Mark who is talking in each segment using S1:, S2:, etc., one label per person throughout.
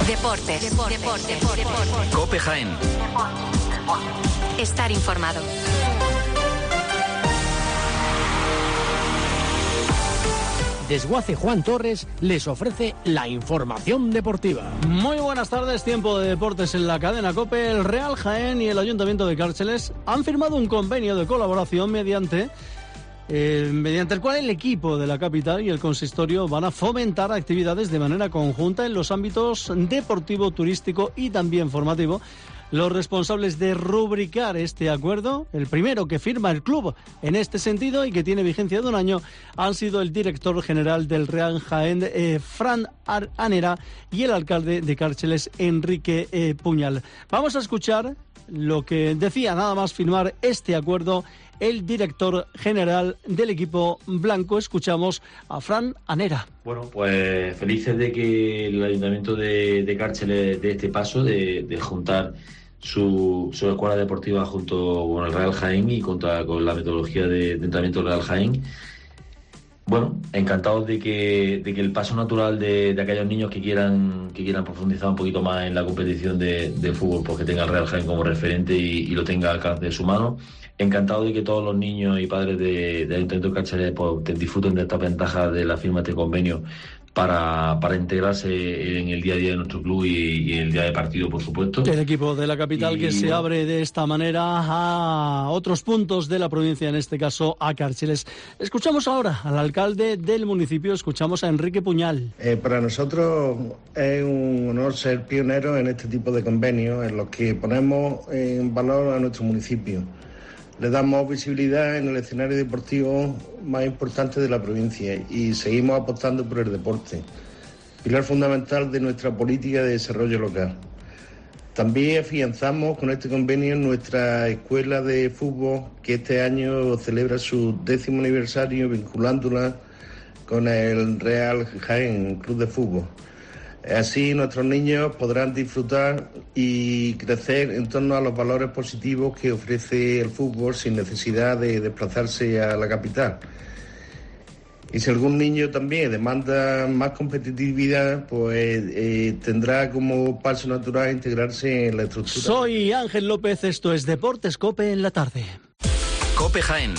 S1: Deportes.
S2: COPE Jaén.
S1: Estar informado.
S3: Desguace Juan Torres les ofrece la información deportiva.
S4: Muy buenas tardes, tiempo de deportes en la cadena COPE. El Real Jaén y el Ayuntamiento de Cárceles han firmado un convenio de colaboración mediante el cual el equipo de la capital y el consistorio van a fomentar actividades de manera conjunta en los ámbitos deportivo, turístico y también formativo. Los responsables de rubricar este acuerdo, el primero que firma el club en este sentido y que tiene vigencia de un año, han sido el director general del Real Jaén, Fran Anera, y el alcalde de Cárceles, Enrique Puñal. Vamos a escuchar lo que decía nada más firmar este acuerdo el director general del equipo blanco. Escuchamos a Fran Anera.
S5: Bueno, pues felices de que el Ayuntamiento de Cárceles dé este paso de juntar su escuela deportiva junto con el Real Jaén y con la metodología de entrenamiento del Real Jaén. Bueno, encantados de que el paso natural de aquellos niños que quieran profundizar un poquito más en la competición de fútbol, pues que tenga el Real Jaén como referente y lo tenga al alcance de su mano. Encantado de que todos los niños y padres del Ayuntamiento de Cárceles pues, disfruten de esta ventaja de la firma de este convenio para integrarse en el día a día de nuestro club y en el día de partido, por supuesto.
S4: El equipo de la capital que se abre de esta manera a otros puntos de la provincia, en este caso a Cárceles. Escuchamos ahora al alcalde del municipio, escuchamos a Enrique Puñal.
S6: Para nosotros es un honor ser pioneros en este tipo de convenios en los que ponemos en valor a nuestro municipio. Le damos visibilidad en el escenario deportivo más importante de la provincia y seguimos apostando por el deporte, pilar fundamental de nuestra política de desarrollo local. También afianzamos con este convenio nuestra escuela de fútbol, que este año celebra su 10º aniversario vinculándola con el Real Jaén Club de Fútbol. Así nuestros niños podrán disfrutar y crecer en torno a los valores positivos que ofrece el fútbol sin necesidad de desplazarse a la capital. Y si algún niño también demanda más competitividad, pues tendrá como paso natural integrarse en la estructura.
S4: Soy Ángel López, esto es Deportes COPE en la tarde.
S2: COPE Jaén.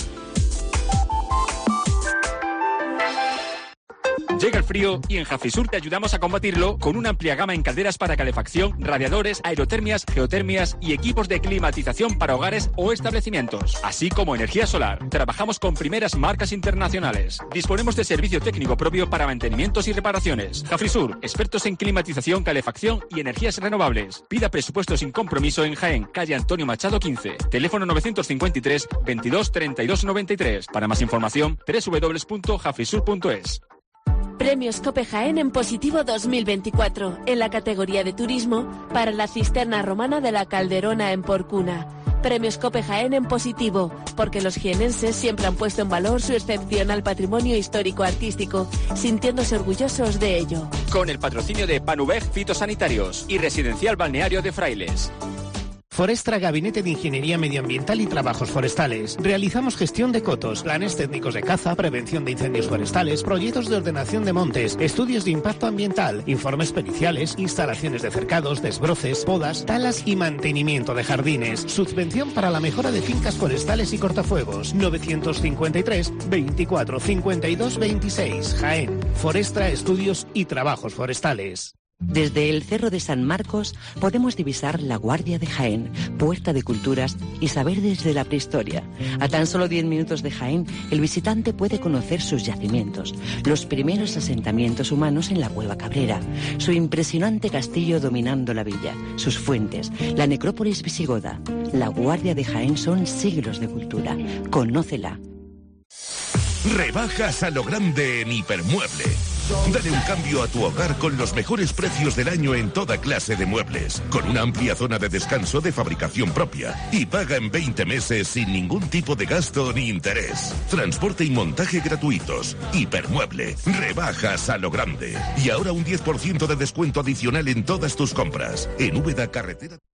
S7: Llega el frío y en Jafisur te ayudamos a combatirlo con una amplia gama en calderas para calefacción, radiadores, aerotermias, geotermias y equipos de climatización para hogares o establecimientos, así como energía solar. Trabajamos con primeras marcas internacionales. Disponemos de servicio técnico propio para mantenimientos y reparaciones. Jafisur, expertos en climatización, calefacción y energías renovables. Pida presupuesto sin compromiso en Jaén, calle Antonio Machado 15. Teléfono 953 22 32 93. Para más información, www.jafisur.es.
S8: Premios COPE Jaén en positivo 2024, en la categoría de turismo, para la cisterna romana de la Calderona en Porcuna. Premios COPE Jaén en positivo, porque los jienenses siempre han puesto en valor su excepcional patrimonio histórico-artístico, sintiéndose orgullosos de ello.
S7: Con el patrocinio de Panubeg Fitosanitarios y Residencial Balneario de Frailes.
S3: Forestra, Gabinete de Ingeniería Medioambiental y Trabajos Forestales. Realizamos gestión de cotos, planes técnicos de caza, prevención de incendios forestales, proyectos de ordenación de montes, estudios de impacto ambiental, informes periciales, instalaciones de cercados, desbroces, podas, talas y mantenimiento de jardines. Subvención para la mejora de fincas forestales y cortafuegos. 953 24 52 26. Jaén. Forestra, Estudios y Trabajos Forestales.
S9: Desde el Cerro de San Marcos podemos divisar la Guardia de Jaén, puerta de culturas y saber desde la prehistoria. A tan solo 10 minutos de Jaén, el visitante puede conocer sus yacimientos, los primeros asentamientos humanos en la Cueva Cabrera, su impresionante castillo dominando la villa, sus fuentes, la necrópolis visigoda. La Guardia de Jaén son siglos de cultura. Conócela.
S10: Rebajas a lo grande en Hipermueble. Dale un cambio a tu hogar con los mejores precios del año en toda clase de muebles, con una amplia zona de descanso de fabricación propia y paga en 20 meses sin ningún tipo de gasto ni interés. Transporte y montaje gratuitos. Hipermueble. Rebajas a lo grande. Y ahora un 10% de descuento adicional en todas tus compras. En Úbeda, carretera...